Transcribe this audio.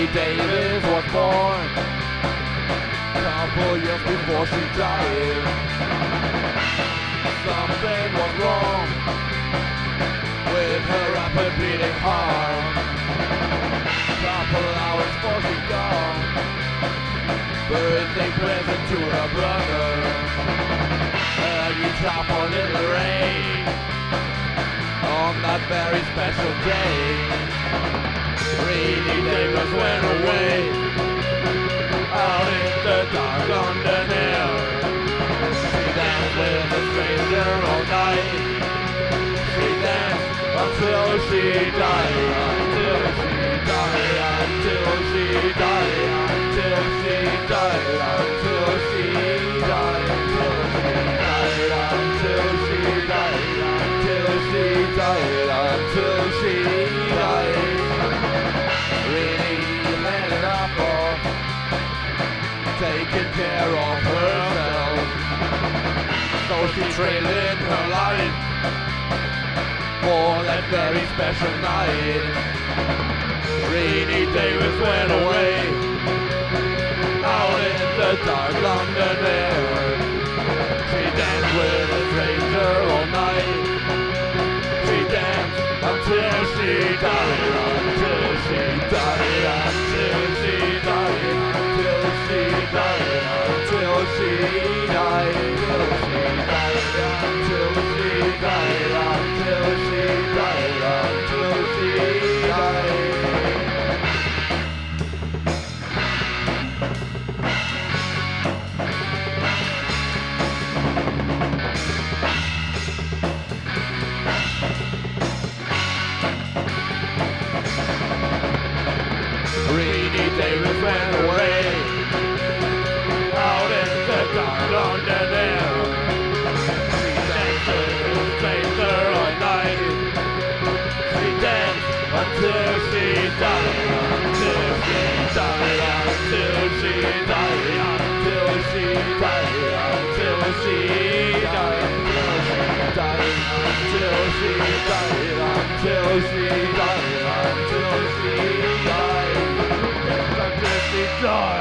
Davis was born a couple years before she died. Something was wrong with her rapid beating heart. Couple hours before she gone, birthday present to her brother, a guitar for Little Rain on that very special day. Rainy Davis went away out in the dark London air. She danced with a stranger all night. She danced until she died, until she died, until she died, until she died, until she died, until she died, until she died, until she died. Really had enough of taking care of herself, so she traded her life for that very special night. Rainy Davis went away out in the dark London air. She danced with a stranger all night. She danced until she died, until she died, until she died, until she died, until she died, until she died, until she died, until she died, until she died. Rainy Davis went away out in the dark London air. She danced with a stranger all night. She danced until she died, until she died, until she died, until she died, until she died, until she died, until she died, until she died, until she died. Die!